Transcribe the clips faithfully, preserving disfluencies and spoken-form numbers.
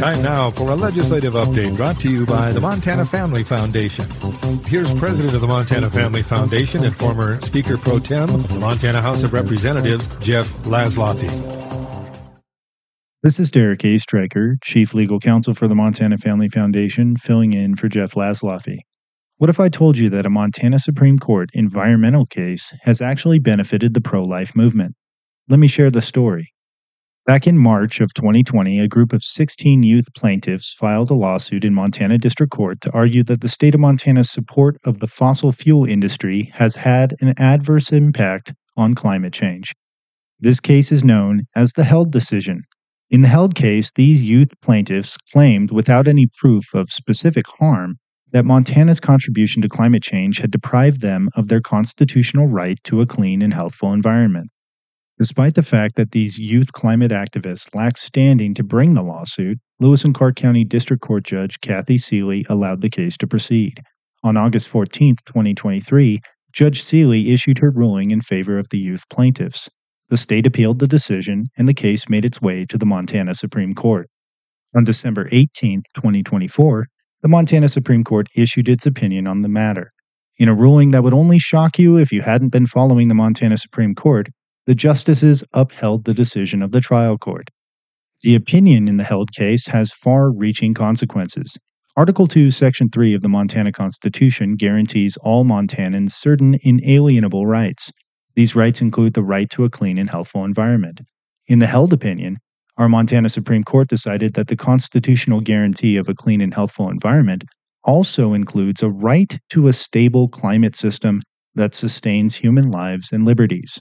Time now for a legislative update brought to you by the Montana Family Foundation. Here's President of the Montana Family Foundation and former Speaker Pro Tem of the Montana House of Representatives, Jeff Laszloffy. This is Derek A. Stryker, Chief Legal Counsel for the Montana Family Foundation, filling in for Jeff Laszloffy. What if I told you that a Montana Supreme Court environmental case has actually benefited the pro-life movement? Let me share the story. Back in March of twenty twenty, a group of sixteen youth plaintiffs filed a lawsuit in Montana District Court to argue that the state of Montana's support of the fossil fuel industry has had an adverse impact on climate change. This case is known as the Held decision. In the Held case, these youth plaintiffs claimed, without any proof of specific harm, that Montana's contribution to climate change had deprived them of their constitutional right to a clean and healthful environment. Despite the fact that these youth climate activists lacked standing to bring the lawsuit, Lewis and Clark County District Court Judge Kathy Seeley allowed the case to proceed. On August fourteenth, twenty twenty-three, Judge Seeley issued her ruling in favor of the youth plaintiffs. The state appealed the decision, and the case made its way to the Montana Supreme Court. On December eighteenth, twenty twenty-four, the Montana Supreme Court issued its opinion on the matter. In a ruling that would only shock you if you hadn't been following the Montana Supreme Court, the justices upheld the decision of the trial court. The opinion in the Held case has far-reaching consequences. Article two, Section three of the Montana Constitution guarantees all Montanans certain inalienable rights. These rights include the right to a clean and healthful environment. In the Held opinion, our Montana Supreme Court decided that the constitutional guarantee of a clean and healthful environment also includes a right to a stable climate system that sustains human lives and liberties.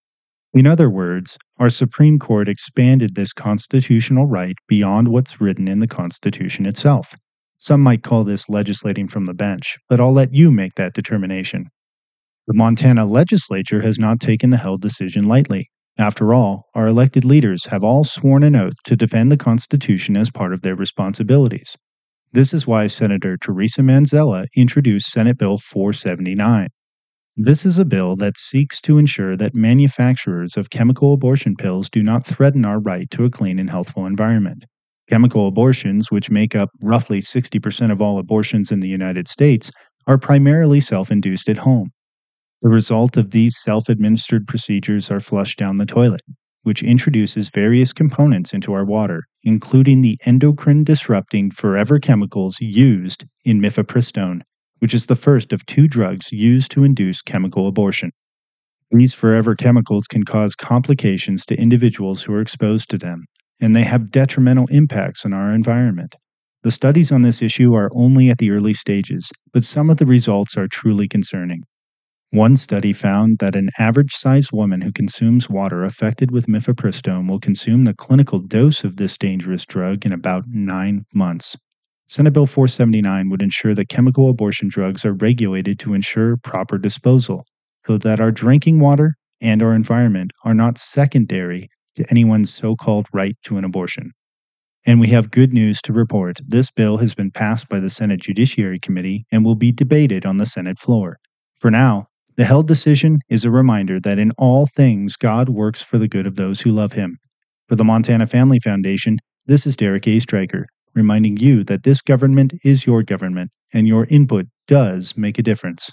In other words, our Supreme Court expanded this constitutional right beyond what's written in the Constitution itself. Some might call this legislating from the bench, but I'll let you make that determination. The Montana legislature has not taken the Held decision lightly. After all, our elected leaders have all sworn an oath to defend the Constitution as part of their responsibilities. This is why Senator Teresa Manzella introduced Senate Bill four seventy-nine. This is a bill that seeks to ensure that manufacturers of chemical abortion pills do not threaten our right to a clean and healthful environment. Chemical abortions, which make up roughly sixty percent of all abortions in the United States, are primarily self-induced at home. The result of these self-administered procedures are flushed down the toilet, which introduces various components into our water, including the endocrine-disrupting forever chemicals used in mifepristone, which is the first of two drugs used to induce chemical abortion. These forever chemicals can cause complications to individuals who are exposed to them, and they have detrimental impacts on our environment. The studies on this issue are only at the early stages, but some of the results are truly concerning. One study found that an average-sized woman who consumes water affected with mifepristone will consume the clinical dose of this dangerous drug in about nine months. Senate Bill four seventy-nine would ensure that chemical abortion drugs are regulated to ensure proper disposal, so that our drinking water and our environment are not secondary to anyone's so-called right to an abortion. And we have good news to report. This bill has been passed by the Senate Judiciary Committee and will be debated on the Senate floor. For now, the Held decision is a reminder that in all things God works for the good of those who love Him. For the Montana Family Foundation, this is Derek A. Stryker, reminding you that this government is your government, and your input does make a difference.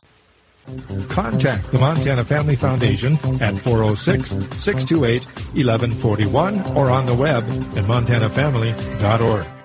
Contact the Montana Family Foundation at four oh six, six two eight, one one four one or on the web at montana family dot org.